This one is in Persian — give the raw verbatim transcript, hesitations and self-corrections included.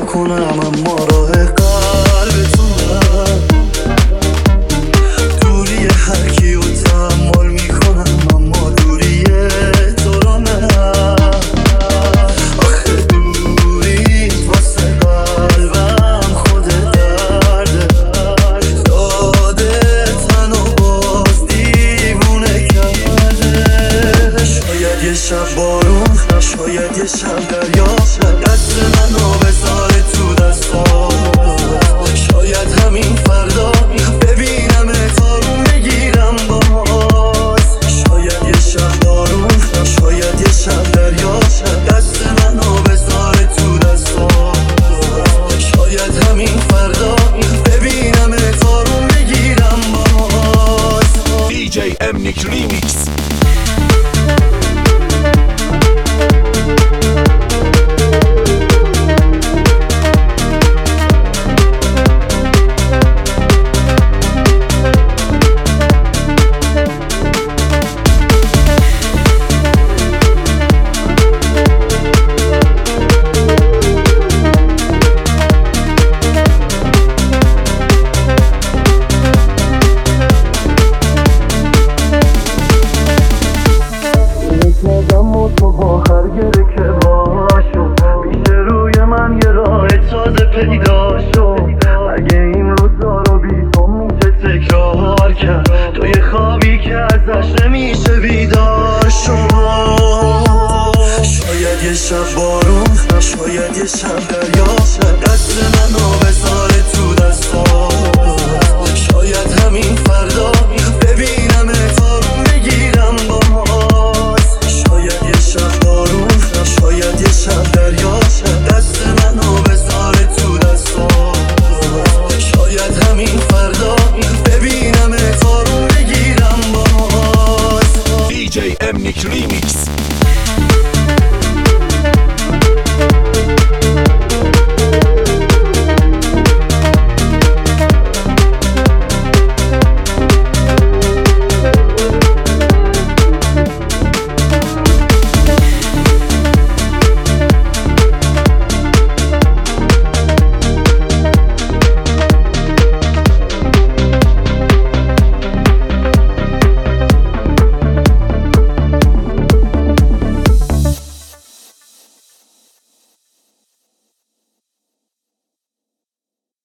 کنم اما راه قلبتونم. دوری هر کیو تحمل میکنم اما دوری تو رو نه. آخه دوری واسه قلبم خود درده، داده تن و باز دیوونه کرده. شاید یه شب بارون، شاید یه شب دریا دست منو بذاره تو دستات. شاید همین فردا ببینم تارون بگیرم باز. شاید یه شب بارون، شاید یه شب دریا دست منو بذاره تو دستات. شاید همین فردا ببینم تارون بگیرم باز. دی جی امنیک ریمیکس. هر گره که باشو پیش روی من یه راه تازه پیدا شد.